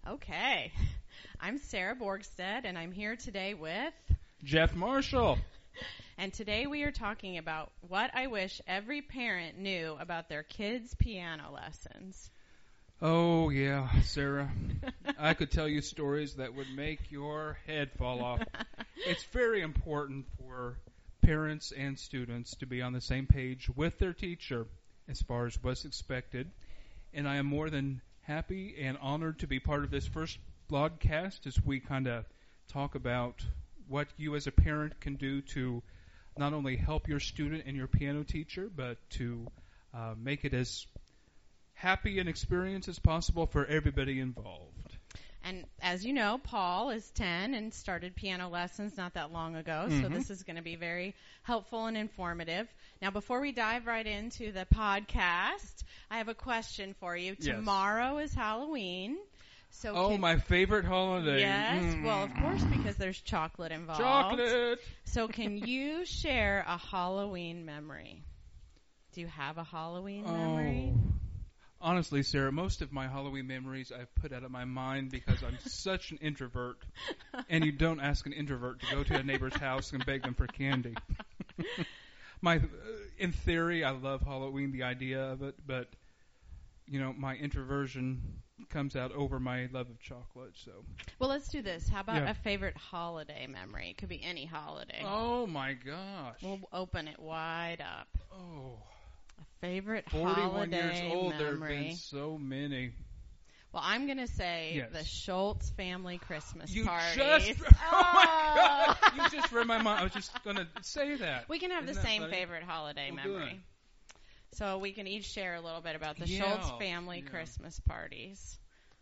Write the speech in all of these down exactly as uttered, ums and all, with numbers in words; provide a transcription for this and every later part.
Okay. I'm Sarah Borgstead, and I'm here today with Jeff Marshall. And today we are talking about what I wish every parent knew about their kids' piano lessons. Oh, yeah, Sarah. I could tell you stories that would make your head fall off. It's very important for parents and students to be on the same page with their teacher as far as what's expected. And I am more than happy and honored to be part of this first blogcast as we kind of talk about what you as a parent can do to not only help your student and your piano teacher, but to uh, make it as happy an experience as possible for everybody involved. And as you know, Paul is ten and started piano lessons not that long ago, Mm-hmm. so this is going to be very helpful and informative. Now, before we dive right into the podcast, I have a question for you. Yes. Tomorrow is Halloween. So Oh, can, my favorite holiday. Yes, Mm. well, of course, because there's chocolate involved. Chocolate. So can you share a Halloween memory? Do you have a Halloween memory? Oh. Honestly, Sarah, most of my Halloween memories I've put out of my mind because I'm such an introvert, and you don't ask an introvert to go to a neighbor's house and beg them for candy. my, uh, in theory, I love Halloween, the idea of it, but you know, my introversion comes out over my love of chocolate. So, well, let's do this. How about Yeah. a favorite holiday memory? It could be any holiday. oh my gosh, We'll open it wide up. oh. Favorite forty-one holiday years old, there have memory. been so many. Well, I'm going to say Yes. the Schultz family Christmas You party. just, oh my God, you just read my mind. I was just going to say that. We can have Isn't the that same funny? favorite holiday Well, memory. good. So we can each share a little bit about the Yeah, Schultz family yeah. Christmas parties.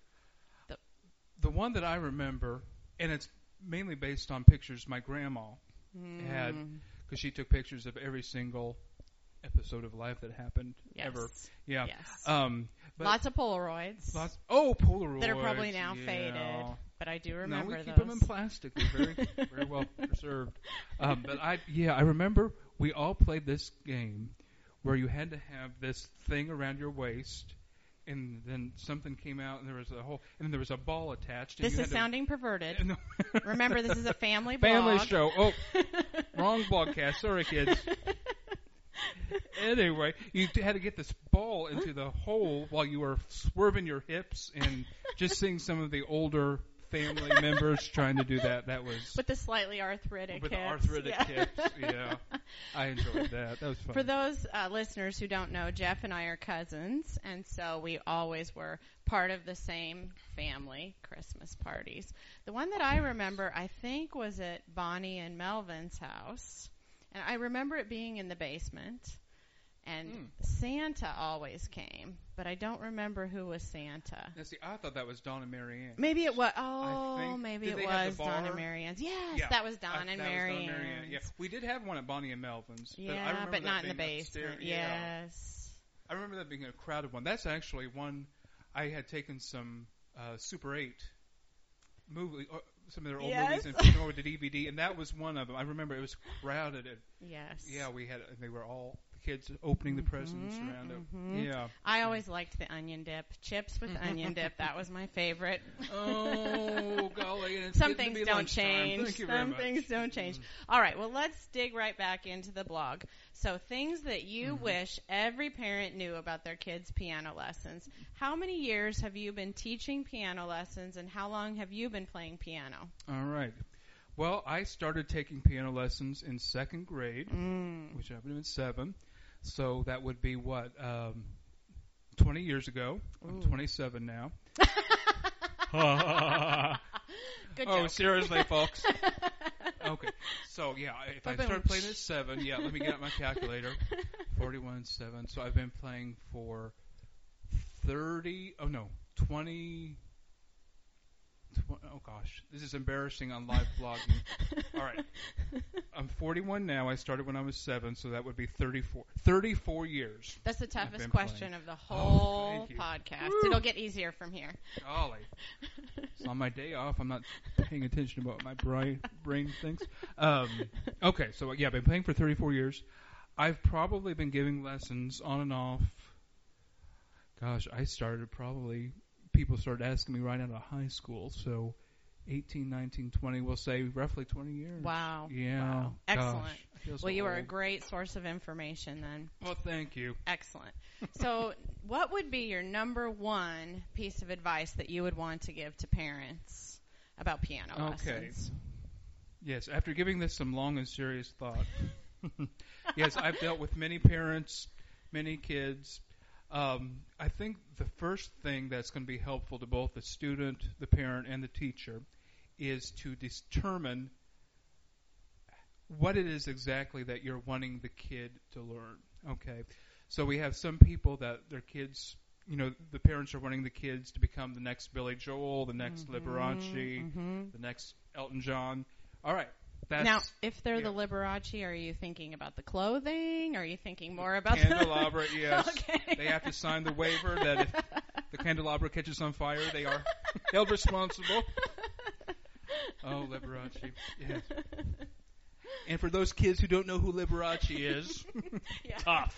The one that I remember, and it's mainly based on pictures my grandma had, Mm, because she took pictures of every single episode of life that happened yes. ever. Yeah. Yes. Um, but Lots of Polaroids lots. Oh, Polaroids that are probably now yeah. faded, but I do No, remember we keep those. them in plastic. They're very, very well preserved. Um, but I, yeah, I remember we all played this game where you had to have this thing around your waist, and then something came out, and there was a whole, and then there was a ball attached. And This you is had to- sounding perverted. No. Remember, this is a family blog. Family show. Oh, wrong blogcast. Sorry, kids. Anyway, you t- had to get this ball into the hole while you were swerving your hips, and just seeing some of the older family members trying to do that. That was With the slightly arthritic with the hips. arthritic yeah. hips. Yeah, I enjoyed that. That was fun. For those uh, listeners who don't know, Jeff and I are cousins, and so we always were part of the same family Christmas parties. The one that I remember, I think, was at Bonnie and Melvin's house, and I remember it being in the basement, and Mm. Santa always came, but I don't remember who was Santa. Now, see, I thought that was Don and Mary Ann. Maybe it was, oh, think- maybe did it they have was the Don bar? and Mary Ann's. Yes, Yeah, that was Don I- and that Mary was Don and Mary Ann. Yeah, Ann's. we did have one at Bonnie and Melvin's, but I Yeah, remember but that not in the being upstairs. basement. Yeah. Yes. I remember that being a crowded one. That's actually one I had taken some uh, Super eight movie, uh, some of their old Yes. movies, and put them over to D V D, and that was one of them. I remember it was crowded. And, Yes. yeah, we had, and they were all the kids opening the presents Mhm, around it. mhm. Yeah. I always liked the onion dip. Chips with onion dip. That was my favorite. Oh, golly. And it's Some getting to things be don't lunchtime. change. Thank you very Some much. things don't change. Mm. All right. Well, let's dig right back into the blog. So things that you Mhm. wish every parent knew about their kids' piano lessons. How many years have you been teaching piano lessons, and how long have you been playing piano? All right. Well, I started taking piano lessons in second grade, Mm. which I've been in seven. So that would be what, um, twenty years ago. I'm Ooh. twenty-seven now. Good Oh, joke. seriously, folks. Okay. So, yeah, if I Ba-boom. started playing at seven, yeah, let me get out my calculator. forty-one, seven. So I've been playing for thirty, oh no, twenty, tw- oh gosh, this is embarrassing on live blogging. All right. I'm forty-one now. I started when I was seven, so that would be thirty-four. thirty-four years. That's the I've toughest been question playing. of the Oh, whole thank you. podcast. Woo. It'll get easier from here. Golly. So on my day off, I'm not paying attention to what my brain brain thinks. Um, okay, so yeah, I've been playing for thirty-four years. I've probably been giving lessons on and off. Gosh, I started probably people started asking me right out of high school. So eighteen, nineteen, twenty, we'll say roughly twenty years. Wow. Yeah. Wow. Gosh, Excellent. I feel so Well, you are a old. great source of information then. Well, thank you. Excellent. So what would be your number one piece of advice that you would want to give to parents about piano Okay. lessons? Yes, after giving this some long and serious thought. Yes, I've dealt with many parents, many kids. Um, I think the first thing that's going to be helpful to both the student, the parent, and the teacher is to determine what it is exactly that you're wanting the kid to learn. Okay, so we have some people that their kids, you know, the parents are wanting the kids to become the next Billy Joel, the next Mm-hmm, Liberace, mm-hmm. the next Elton John. All right. That's, Now, if they're yeah. the Liberace, are you thinking about the clothing? Are you thinking more about candelabra, the... yes. Okay. They have to sign the waiver that if the candelabra catches on fire, they are held responsible. Oh, Liberace. Yes. And for those kids who don't know who Liberace is, Yeah. tough.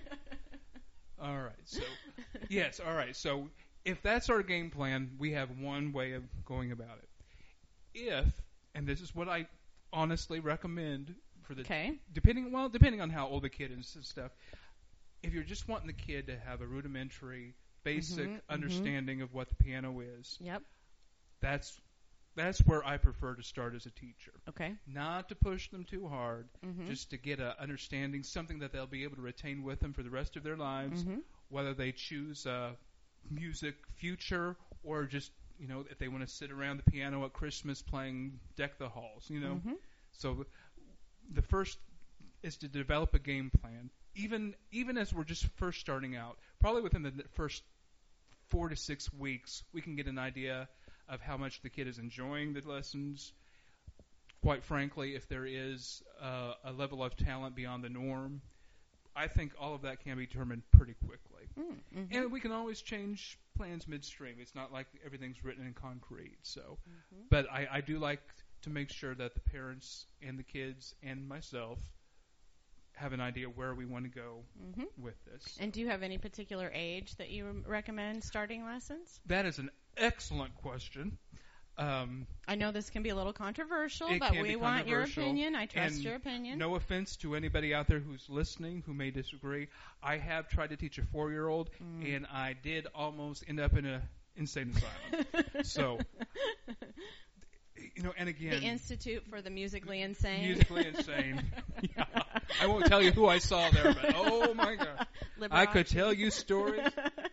All right. So, yes, all right. So, if that's our game plan, we have one way of going about it. If, and this is what I honestly recommend for the Okay. depending well depending on how old the kid is and stuff, if you're just wanting the kid to have a rudimentary basic Mhm, understanding of what the piano is, Yep. that's that's where I prefer to start as a teacher. Okay. Not to push them too hard, Mhm. just to get a understanding, something that they'll be able to retain with them for the rest of their lives, Mhm. whether they choose a music future or just, you know, if they want to sit around the piano at Christmas playing Deck the Halls, you know. Mhm. So the first is to develop a game plan. Even even as we're just first starting out, probably within the first four to six weeks, we can get an idea of how much the kid is enjoying the lessons. Quite frankly, if there is uh, a level of talent beyond the norm, I think all of that can be determined pretty quickly. Mm, mhm. And we can always change plans midstream. It's not like everything's written in concrete. So, Mhm. but I, I do like to make sure that the parents and the kids and myself have an idea where we want to go Mhm. with this. And do you have any particular age that you recommend starting lessons? That is an excellent question. Um, I know this can be a little controversial, It but can we be want your controversial, opinion. I trust and your opinion. no offense to anybody out there who's listening who may disagree. I have tried to teach a four-year-old, Mm. and I did almost end up in a insane asylum. So, you know, and again, The Institute for the Musically Insane. musically insane. Yeah. I won't tell you who I saw there, but oh my God, I could Liberace. tell you stories.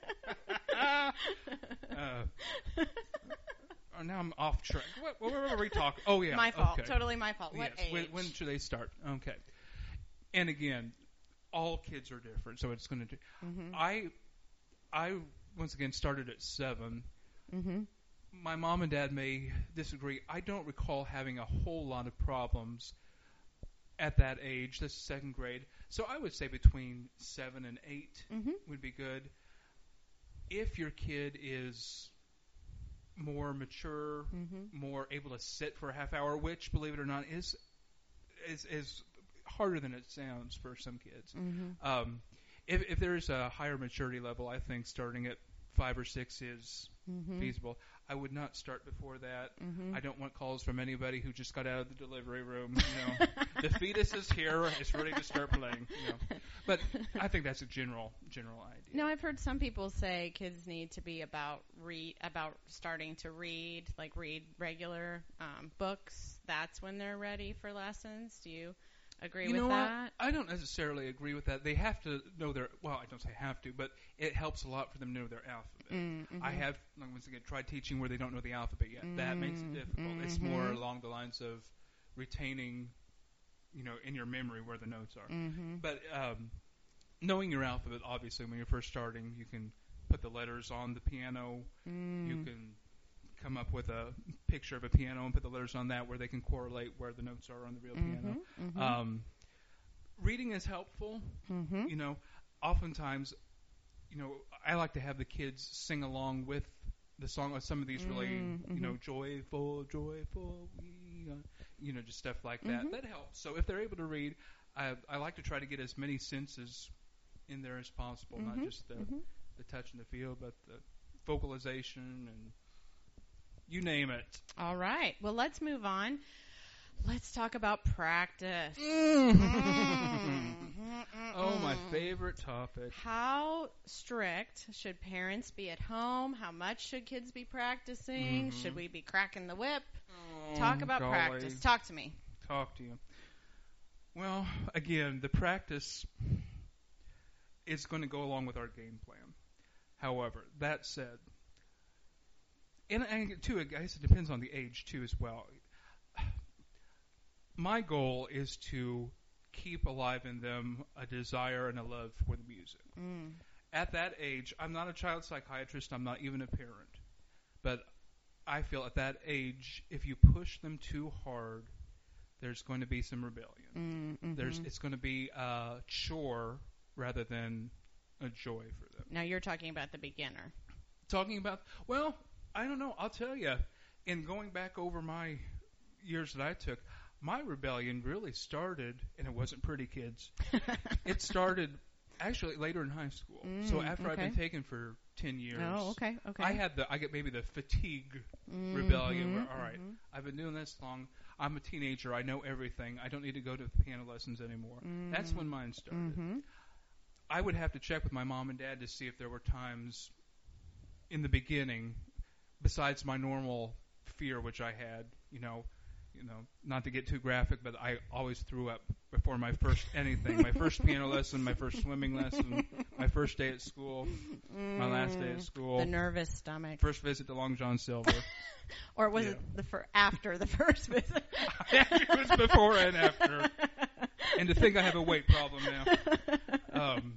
uh, oh, now I'm off track. What, what were we talking? Oh yeah, My fault. okay. Totally my fault. What Yes. age? When, when should they start? Okay. And again, all kids are different, so it's going to do. Mhm. I, I once again started at seven. Mhm. My mom and dad may disagree. I don't recall having a whole lot of problems at that age. This is second grade, so I would say between seven and eight Mhm. would be good. If your kid is more mature, Mhm. more able to sit for a half hour, which, believe it or not, is is is harder than it sounds for some kids. Mhm. Um, if, if there is a higher maturity level, I think starting at five or six is Mhm. feasible. I would not start before that. Mhm. I don't want calls from anybody who just got out of the delivery room. You know, the fetus is here; it's ready to start playing. You know, but I think that's a general general idea. No, I've heard some people say kids need to be about read about starting to read, like read regular um, books. That's when they're ready for lessons. Do you agree You with know that? what? I don't necessarily agree with that. They have to know their, well, I don't say have to, but it helps a lot for them to know their alphabet. Mm, mhm. I have, like, once again, tried teaching where they don't know the alphabet yet. That makes it Mm, difficult. It's mhm. more along the lines of retaining, you know, in your memory where the notes are. Mhm. But um, knowing your alphabet, obviously, when you're first starting, you can put the letters on the piano. Mm. You can come up with a picture of a piano and put the letters on that where they can correlate where the notes are on the real piano. Mhm. Mhm. Um, reading is helpful. Mhm. You know, oftentimes, you know, I like to have the kids sing along with the song of some of these really, Mm, you know, mhm. joyful, joyful, we are, you know, just stuff like that. Mhm. That helps. So if they're able to read, I, I like to try to get as many senses in there as possible, Mhm. not just the, Mhm. the touch and the feel, but the, vocalization and you name it. All right. Well, let's move on. Let's talk about practice. Oh, my favorite topic. How strict should parents be at home? How much should kids be practicing? Mm-hmm. Should we be cracking the whip? Oh, Talk about golly. practice. Talk to me. Talk to you. Well, again, the practice is going to go along with our game plan. However, that said, and, and too, I guess it depends on the age too as well. My goal is to keep alive in them a desire and a love for the music. Mm. At that age, I'm not a child psychiatrist, I'm not even a parent, but I feel at that age, if you push them too hard, there's going to be some rebellion. Mm, mm-hmm. There's, it's going to be a chore rather than a joy for them. Now you're talking about the beginner. Talking about, well, I don't know, I'll tell you, in going back over my years that I took, my rebellion really started, and it wasn't pretty, kids. It started actually later in high school. Mm, so after okay. I've been taken for ten years, Oh, okay, okay. I had the, I get maybe the fatigue mm-hmm, rebellion where, all right, mm-hmm. I've been doing this long. I'm a teenager. I know everything. I don't need to go to piano lessons anymore. Mm-hmm. That's when mine started. Mm-hmm. I would have to check with my mom and dad to see if there were times in the beginning, besides my normal fear, which I had, you know, you know, not to get too graphic, but I always threw up before my first anything. My first piano lesson, my first swimming lesson, my first day at school, mm, my last day at school. The nervous stomach. First visit to Long John Silver. Or was yeah. it the fir- after the first visit? It was before and after. And to think I have a weight problem now. Um,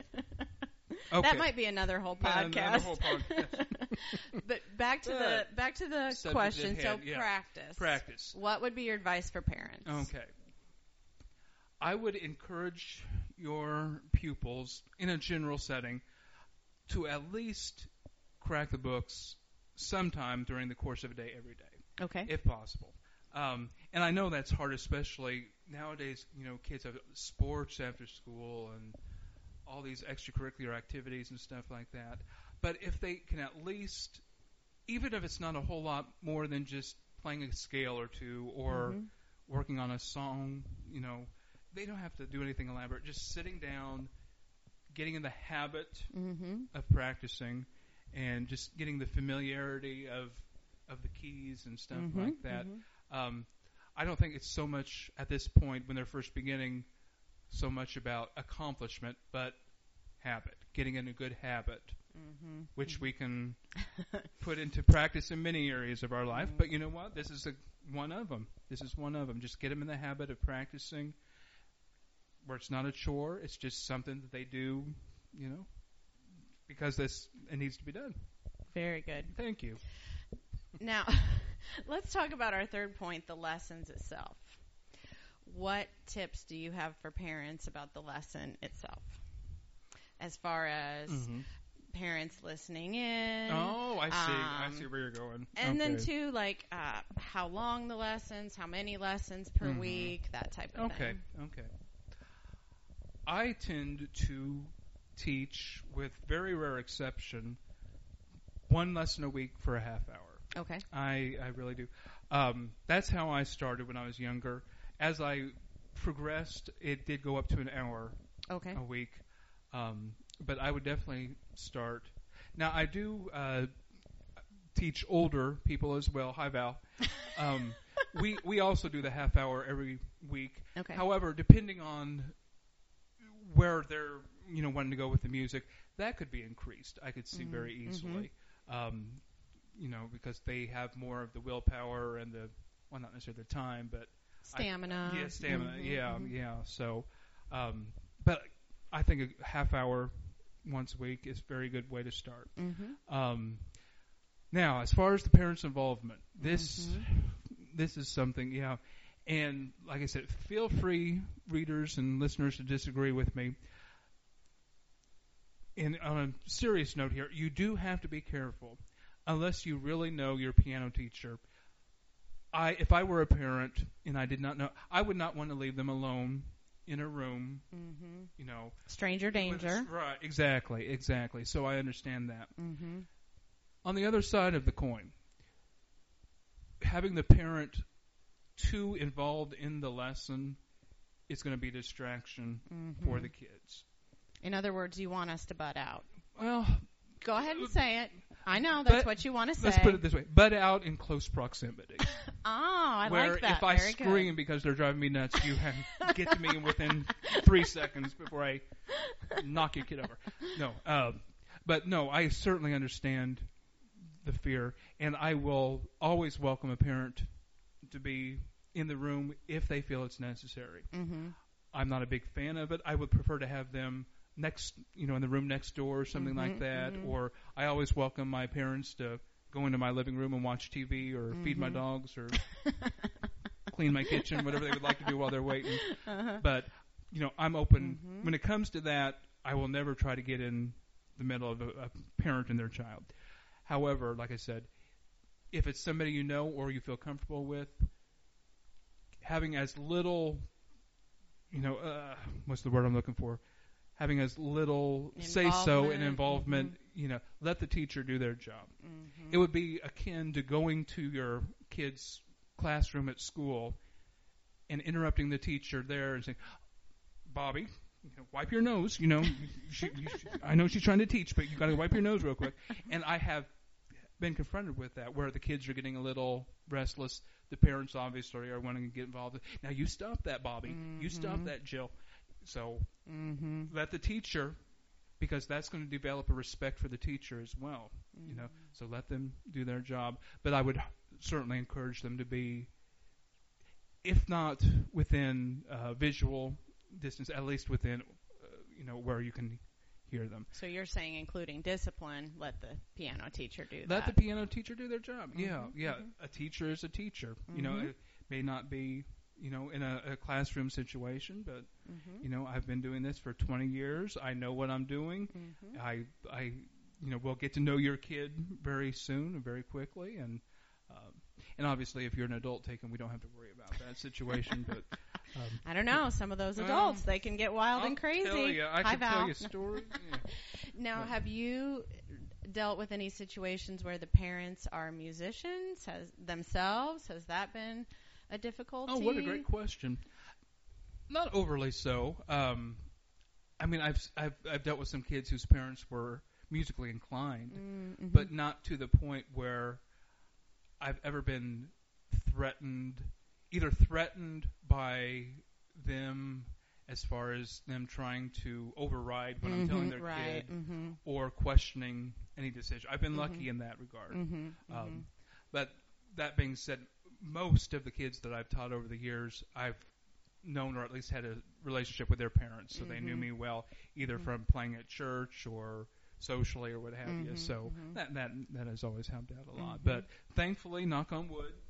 okay. That might be another whole podcast. Another whole podcast. But back to But the back to the subject question. at So hand, yeah. practice. Practice. What would be your advice for parents? Okay. I would encourage your pupils in a general setting to at least crack the books sometime during the course of a day every day, Okay. if possible. Um, and I know that's hard, especially nowadays. You know, kids have sports after school and all these extracurricular activities and stuff like that. But if they can at least, even if it's not a whole lot more than just playing a scale or two or mm-hmm. working on a song, you know, they don't have to do anything elaborate. Just sitting down, getting in the habit mm-hmm. of practicing, and just getting the familiarity of of the keys and stuff mm-hmm. like that. Mm-hmm. Um, I don't think it's so much at this point when they're first beginning so much about accomplishment, but habit, getting in a good habit, mm-hmm. which we can put into practice in many areas of our life. Mm-hmm. But you know what? This is a, one of them. This is one of them. Just get them in the habit of practicing where it's not a chore. It's just something that they do, you know, because this it needs to be done. Very good. Thank you. Now, let's talk about our third point, the lessons itself. What tips do you have for parents about the lesson itself? As far as Mm-hmm. parents listening in. Oh, I see. Um, I see where you're going. And okay. then, too, like, uh, how long the lessons, how many lessons per Mhm. week, that type of Okay, thing. okay. I tend to teach, with very rare exception, one lesson a week for a half hour. Okay. I, I really do. Um, that's how I started when I was younger. As I progressed, it did go up to an hour Okay. a week. Um, but I would definitely start. Now, I do uh, teach older people as well. Hi, Val. Um, we we also do the half hour every week. Okay. However, depending on where they're you know wanting to go with the music, that could be increased. I could see Mhm, very mhm. easily. Um, you know, because they have more of the willpower and the well, not necessarily the time, but Stamina. I, yeah, stamina. Mhm, yeah, mhm. yeah. So, um, but I think a half hour once a week is a very good way to start. Mm-hmm. Um, now, as far as the parents' involvement, this Mhm. this is something, yeah. And like I said, feel free, readers and listeners, to disagree with me. And on a serious note here, you do have to be careful, unless you really know your piano teacher. I, if I were a parent and I did not know, I would not want to leave them alone in a room. Mm-hmm. You know, Stranger danger. with- right? Exactly, exactly. So I understand that. Mm-hmm. On the other side of the coin, having the parent too involved in the lesson is going to be a distraction mm-hmm. for the kids. In other words, you want us to butt out. Well, go ahead and say it. I know that's but, what you want to say. Let's put it this way: butt out in close proximity. Oh, I where like that. If I Very scream good. because they're driving me nuts, you have, get to me within three seconds before I knock your kid over. No, uh, but no, I certainly understand the fear, and I will always welcome a parent to be in the room if they feel it's necessary. Mm-hmm. I'm not a big fan of it. I would prefer to have them next, you know, in the room next door or something mm-hmm, like that. Mm-hmm. Or I always welcome my parents to go into my living room and watch T V or mm-hmm. feed my dogs or clean my kitchen, whatever they would like to do while they're waiting. Uh-huh. But, you know, I'm open. Mm-hmm. When it comes to that, I will never try to get in the middle of a, a parent and their child. However, like I said, if it's somebody you know or you feel comfortable with, having as little, you know, uh, what's the word I'm looking for? Having as little say-so and involvement, mm-hmm. you know, let the teacher do their job. Mm-hmm. It would be akin to going to your kid's classroom at school and interrupting the teacher there and saying, Bobby, you know, wipe your nose. You know, she, you should, I know she's trying to teach, but you got to wipe your nose real quick. And I have been confronted with that, where the kids are getting a little restless. The parents obviously are wanting to get involved. Now you stop that, Bobby. Mm-hmm. You stop that, Jill. So mm-hmm. let the teacher, because that's going to develop a respect for the teacher as well. Mm-hmm. You know, so let them do their job. But I would certainly encourage them to be, if not within uh, visual distance, at least within, uh, you know, where you can hear them. So you're saying, including discipline, let the piano teacher do let that. Let the piano teacher do their job. Mm-hmm. Yeah, yeah. Mm-hmm. A teacher is a teacher. Mm-hmm. You know, it may not be, you know, in a, a classroom situation, but mm-hmm. you know, I've been doing this for twenty years. I know what I'm doing. Mm-hmm. I, I, you know, will get to know your kid very soon and very quickly, and um, and obviously, if you're an adult taken, we don't have to worry about that situation. But um, I don't know. Some of those adults, um, they can get wild I'll and crazy. Tell you, I Hi, can Val. tell you stories. Yeah. Now, yeah. have you dealt with any situations where the parents are musicians has themselves? Has that been a difficulty? Oh, what a great question. Not overly so. Um, I mean, I've I've I've dealt with some kids whose parents were musically inclined, mm-hmm. but not to the point where I've ever been threatened, either threatened by them as far as them trying to override what mm-hmm, I'm telling their right, kid, mm-hmm. or questioning any decision. I've been mm-hmm. lucky in that regard. Mm-hmm, um, mm-hmm. But that being said, most of the kids that I've taught over the years, I've known or at least had a relationship with their parents, so mm-hmm. they knew me well, either mm-hmm. from playing at church or socially or what have mm-hmm, you. So mm-hmm. that that that has always helped out a lot. Mm-hmm. But thankfully, knock on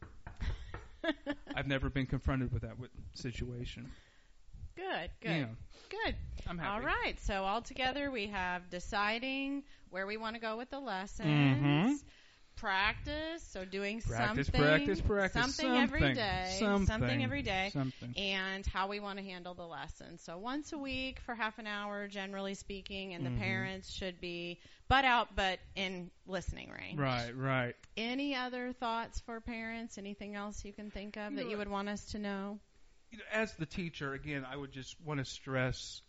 wood, I've never been confronted with that situation. Good, good, yeah. good. I'm happy. All right. So all together, we have deciding where we want to go with the lessons. Mm-hmm. Practice, so doing practice, something, practice, practice, something, something every day, something, something every day, something. And how we want to handle the lesson. So once a week for half an hour, generally speaking, and mm-hmm. the parents should be butt out, but in listening range. Right, right. Any other thoughts for parents? Anything else you can think of you that know, you would want us to know? You know, as the teacher, again, I would just want to stress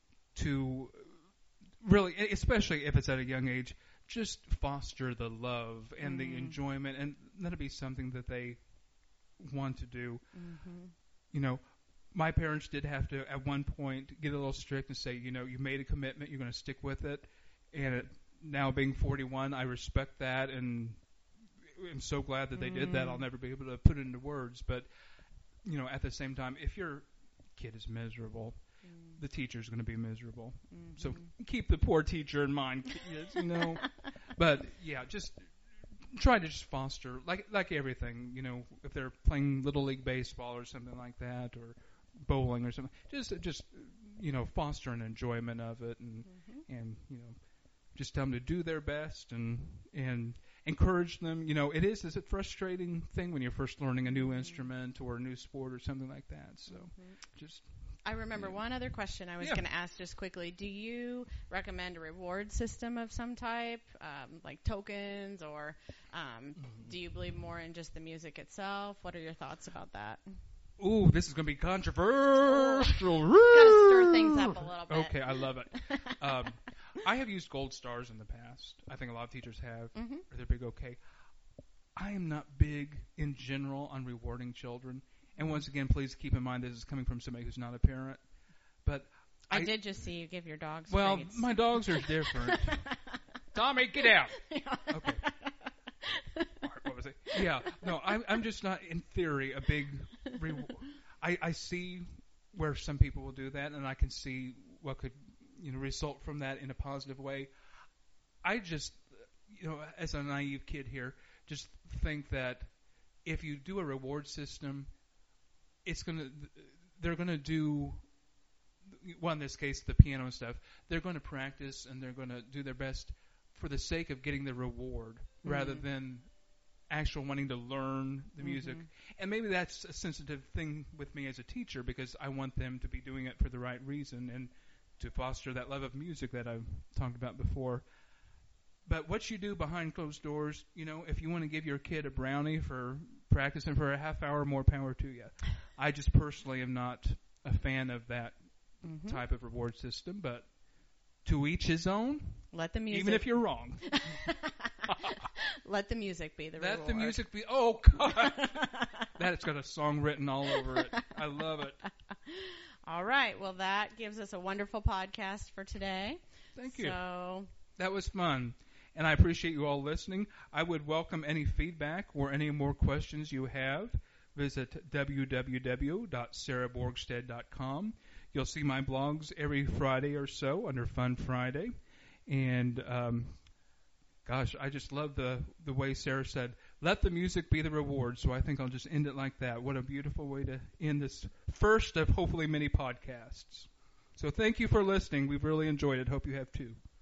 to really, especially if it's at a young age, just foster the love and mm-hmm. the enjoyment, and let it be something that they want to do. Mm-hmm. You know, my parents did have to, at one point, get a little strict and say, you know, you made a commitment, you're going to stick with it. And it, now being forty-one, I respect that, and I'm so glad that they mm-hmm. did that. I'll never be able to put it into words. But, you know, at the same time, if your kid is miserable, the teacher's going to be miserable. Mm-hmm. So keep the poor teacher in mind, kids, you know. But, yeah, just try to just foster, like like everything, you know, if they're playing Little League Baseball or something like that, or bowling or something, just, just you know, foster an enjoyment of it, and, mm-hmm. and you know, just tell them to do their best, and and encourage them. You know, it is, it's a frustrating thing when you're first learning a new mm-hmm. instrument or a new sport or something like that. So mm-hmm. just I remember one other question I was Yeah. going to ask just quickly. Do you recommend a reward system of some type, um, like tokens, or um, Mm-hmm. do you believe more in just the music itself? What are your thoughts about that? Ooh, this is going to be controversial. Got to stir things up a little bit. Okay, I love it. Um, I have used gold stars in the past. I think a lot of teachers have. Mhm. Or they're big okay. I am not big in general on rewarding children. And once again, please keep in mind this is coming from somebody who's not a parent. But I, I, did just see you give your dogs well, treats. my dogs are different. Tommy, get out. Okay. All right, what was it? Yeah, no, I'm, I'm just not, in theory, a big reward. I, I see where some people will do that, and I can see what could, you know, result from that in a positive way. I just, you know, as a naive kid here, just think that if you do a reward system, it's gonna, they're gonna do, well, in this case, the piano and stuff. They're going to practice and they're going to do their best for the sake of getting the reward, mm-hmm. rather than actual wanting to learn the music. Mm-hmm. And maybe that's a sensitive thing with me as a teacher, because I want them to be doing it for the right reason and to foster that love of music that I've talked about before. But what you do behind closed doors, you know, if you want to give your kid a brownie for practicing for a half hour, more power to you. I just personally am not a fan of that mm-hmm. type of reward system, but to each his own. Let the music. Even if you're wrong. Let the music be the Let reward. the music be. Oh, God. That's got a song written all over it. I love it. All right. Well, that gives us a wonderful podcast for today. Thank you. So that was fun. And I appreciate you all listening. I would welcome any feedback or any more questions you have. Visit w w w dot sarah borgstead dot com. You'll see my blogs every Friday or so under Fun Friday. And, um, gosh, I just love the, the way Sarah said, let the music be the reward. So I think I'll just end it like that. What a beautiful way to end this first of hopefully many podcasts. So thank you for listening. We've really enjoyed it. Hope you have too.